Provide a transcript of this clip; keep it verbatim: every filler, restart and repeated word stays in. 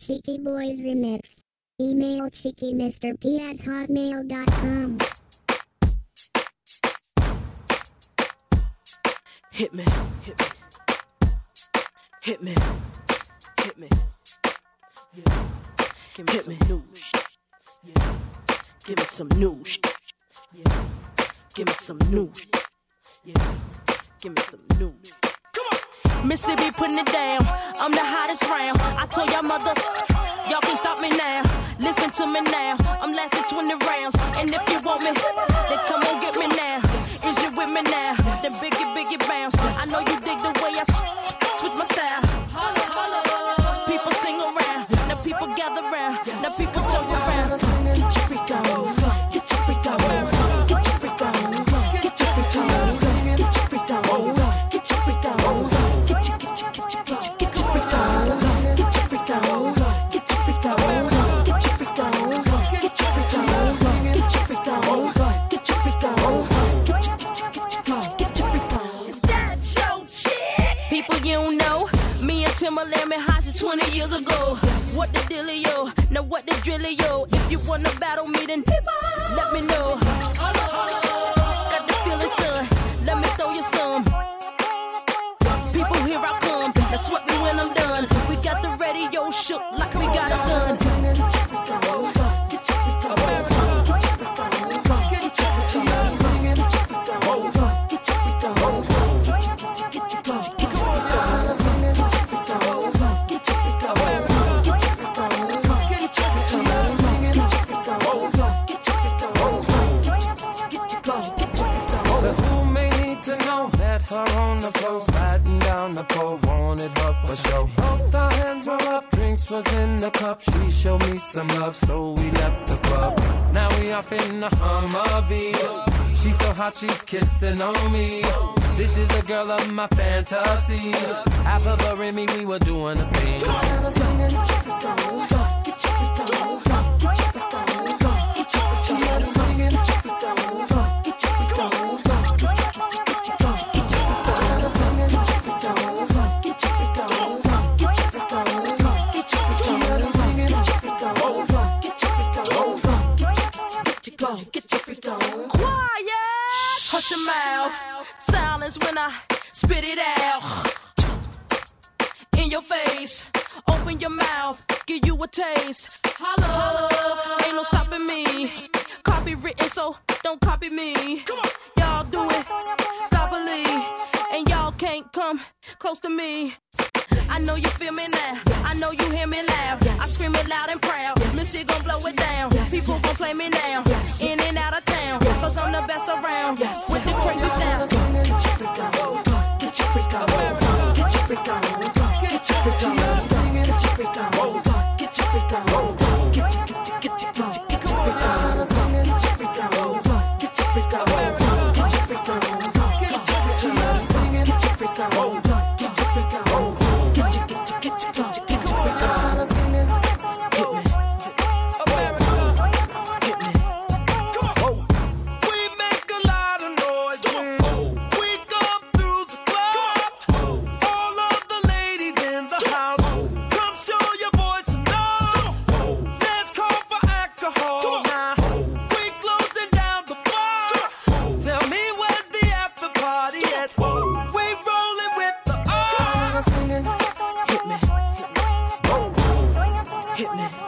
Cheeky Boys Remix. Email cheekymisterp at hotmail dot com. Hit me, hit me, hit me, hit me, yeah. Give me hit some me. New shit, yeah. Give me some new shit, yeah. Give me some new shit, yeah. Give me some new shit. Come on, Mississippi putting it down. I'm the hottest round. I told y'all mother, y'all can't stop me now. Listen to me now. I'm lasting twenty rounds, and if you want me, then come on get me now. Is you with me now? Then biggie, biggie bounce. I know you dig the way I sw- sw- switch my style. Holla, holla. People sing around. Now people gather round. Now people jump around. Get your freak on. Get your freak on. Get your freak on. Get your freak on. Get your freak on. Get your freak on. Get your, get your, get your, get your, get your freak on. Get your freak on. Get your freak on. Get your freak on. Get your freak on. Get your freak on. Get your freak on. People you don't know, me and Timberland been hot since twenty years ago. What the dealio? Now what the drillio? If you wanna battle me, then let me know. Got the feeling, son. Let me throw you some. People, here I come. Now sweat me when I'm done. We got the radio shook like we got a gun. Her on the floor, sliding down the pole, wanted her for show. Both our hands were up, drinks was in the cup. She showed me some love, so we left the club. Now we off in the Humvee. She's so hot, she's kissing on me. This is a girl of my fantasy. Half of her and me, we were doing a thing. Get your freak on. Quiet. Hush your mouth. Silence when I spit it out. In your face. Open your mouth. Give you a taste. Holla. Ain't no stopping me. Copywritten, so don't copy me. Come on. Y'all do it. Stoppily. And y'all can't come close to me. I know you feel me now. I know you hear me loud. I scream it loud and proud. Missy gon' blow it down. People gon' play me now. In and out of town. Cause I'm the best around. With the crazy style. Get your freak on. Get your freak on. Get your freak on. Get your freak on. Get your freak on. Get your freak on. Get your, get your, get your, get your, get your freak on. Get your freak on. Get your freak on. Get your freak on. Get your freak on. Get your freak on. Get your freak on. Get your, get your, get your, get your, get your freak on. Hit me. America. Hit me. Come on. We make a lot of noise. We come through the club. All of the ladies in the house. Come show your boys some love. Let's call for alcohol now. We closing down the bar. Tell me where's the after party at? We rolling with the R. Hit me. Hit me. Hit me.